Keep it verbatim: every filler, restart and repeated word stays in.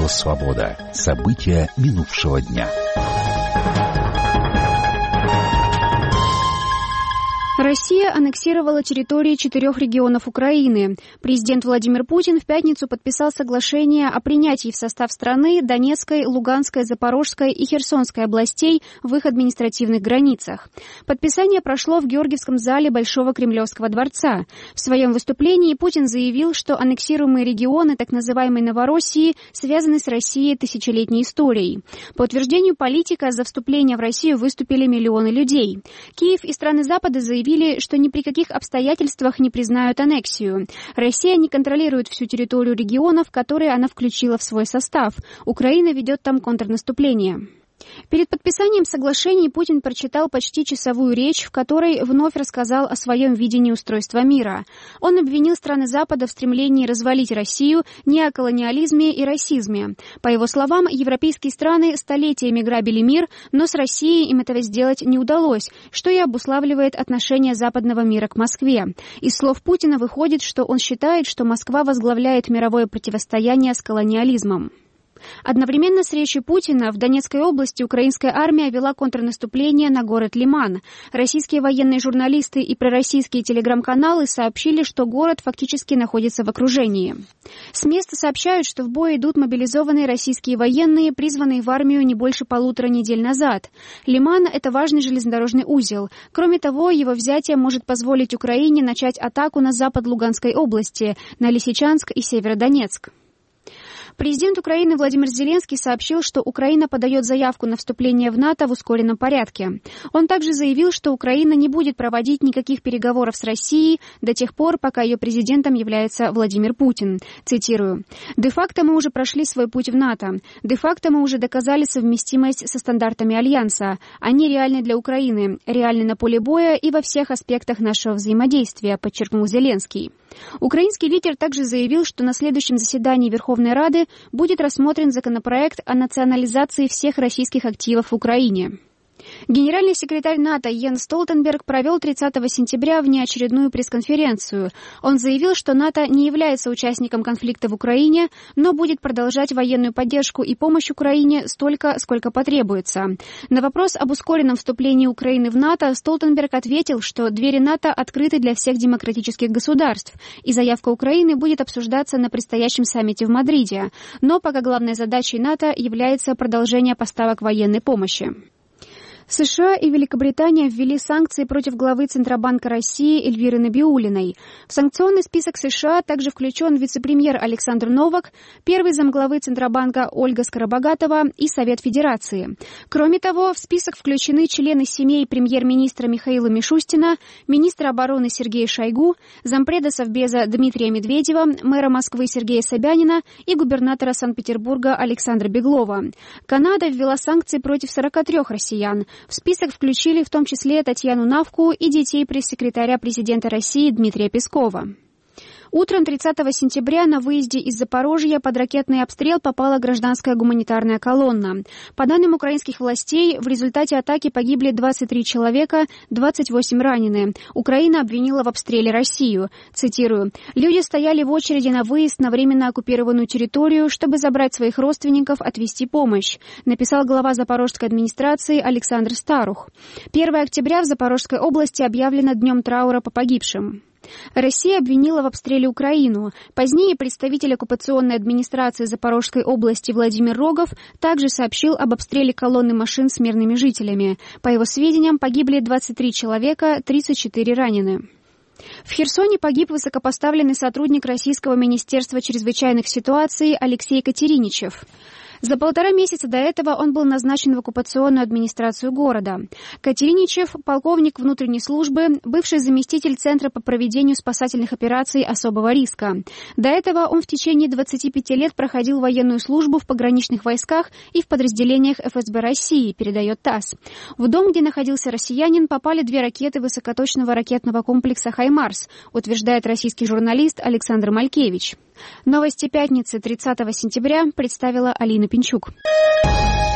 «Свобода». События минувшего дня. Россия аннексировала территории четырех регионов Украины. Президент Владимир Путин в пятницу подписал соглашение о принятии в состав страны Донецкой, Луганской, Запорожской и Херсонской областей в их административных границах. Подписание прошло в Георгиевском зале Большого Кремлевского дворца. В своем выступлении Путин заявил, что аннексируемые регионы так называемой Новороссии связаны с Россией тысячелетней историей. По утверждению политика, за вступление в Россию выступили миллионы людей. Киев и страны Запада заявили, что ни при каких обстоятельствах не признают аннексию. Россия не контролирует всю территорию регионов, которые она включила в свой состав. Украина ведет там контрнаступление. Перед подписанием соглашений Путин прочитал почти часовую речь, в которой вновь рассказал о своем видении устройства мира. Он обвинил страны Запада в стремлении развалить Россию, неоколониализме и расизме. По его словам, европейские страны столетиями грабили мир, но с Россией им этого сделать не удалось, что и обуславливает отношение западного мира к Москве. Из слов Путина выходит, что он считает, что Москва возглавляет мировое противостояние с колониализмом. Одновременно с речью Путина в Донецкой области украинская армия вела контрнаступление на город Лиман. Российские военные журналисты и пророссийские телеграм-каналы сообщили, что город фактически находится в окружении. С места сообщают, что в бой идут мобилизованные российские военные, призванные в армию не больше полутора недель назад. Лиман – это важный железнодорожный узел. Кроме того, его взятие может позволить Украине начать атаку на запад Луганской области, на Лисичанск и Северодонецк. Президент Украины Владимир Зеленский сообщил, что Украина подает заявку на вступление в НАТО в ускоренном порядке. Он также заявил, что Украина не будет проводить никаких переговоров с Россией до тех пор, пока ее президентом является Владимир Путин. Цитирую. «Де-факто мы уже прошли свой путь в НАТО. Де-факто мы уже доказали совместимость со стандартами Альянса. Они реальны для Украины, реальны на поле боя и во всех аспектах нашего взаимодействия», подчеркнул Зеленский. Украинский лидер также заявил, что на следующем заседании Верховной Рады будет рассмотрен законопроект о национализации всех российских активов в Украине. Генеральный секретарь НАТО Йенс Столтенберг провел тридцатого сентября внеочередную пресс-конференцию. Он заявил, что НАТО не является участником конфликта в Украине, но будет продолжать военную поддержку и помощь Украине столько, сколько потребуется. На вопрос об ускоренном вступлении Украины в НАТО Столтенберг ответил, что двери НАТО открыты для всех демократических государств, и заявка Украины будет обсуждаться на предстоящем саммите в Мадриде. Но пока главной задачей НАТО является продолжение поставок военной помощи. США и Великобритания ввели санкции против главы Центробанка России Эльвиры Набиуллиной. В санкционный список США также включен вице-премьер Александр Новак, первый замглавы Центробанка Ольга Скоробогатова и Совет Федерации. Кроме того, в список включены члены семей премьер-министра Михаила Мишустина, министра обороны Сергея Шойгу, зампреда Совбеза Дмитрия Медведева, мэра Москвы Сергея Собянина и губернатора Санкт-Петербурга Александра Беглова. Канада ввела санкции против сорока трёх россиян. В список включили в том числе Татьяну Навку и детей пресс-секретаря президента России Дмитрия Пескова. Утром тридцатого сентября на выезде из Запорожья под ракетный обстрел попала гражданская гуманитарная колонна. По данным украинских властей, в результате атаки погибли двадцать три человека, двадцать восемь ранены. Украина обвинила в обстреле Россию. Цитирую. «Люди стояли в очереди на выезд на временно оккупированную территорию, чтобы забрать своих родственников, отвезти помощь», написал глава Запорожской администрации Александр Старух. первого октября в Запорожской области объявлено днем траура по погибшим. Россия обвинила в обстреле Украину. Позднее представитель оккупационной администрации Запорожской области Владимир Рогов также сообщил об обстреле колонны машин с мирными жителями. По его сведениям, погибли двадцать три человека, тридцать четыре ранены. В Херсоне погиб высокопоставленный сотрудник Российского министерства чрезвычайных ситуаций Алексей Катериничев. За полтора месяца до этого он был назначен в оккупационную администрацию города. Катериничев – полковник внутренней службы, бывший заместитель Центра по проведению спасательных операций особого риска. До этого он в течение двадцати пяти лет проходил военную службу в пограничных войсках и в подразделениях эф эс бэ России, передает ТАСС. В дом, где находился россиянин, попали две ракеты высокоточного ракетного комплекса «Хаймарс», утверждает российский журналист Александр Малькевич. Новости пятницы тридцатого сентября представила Алина Пинчук.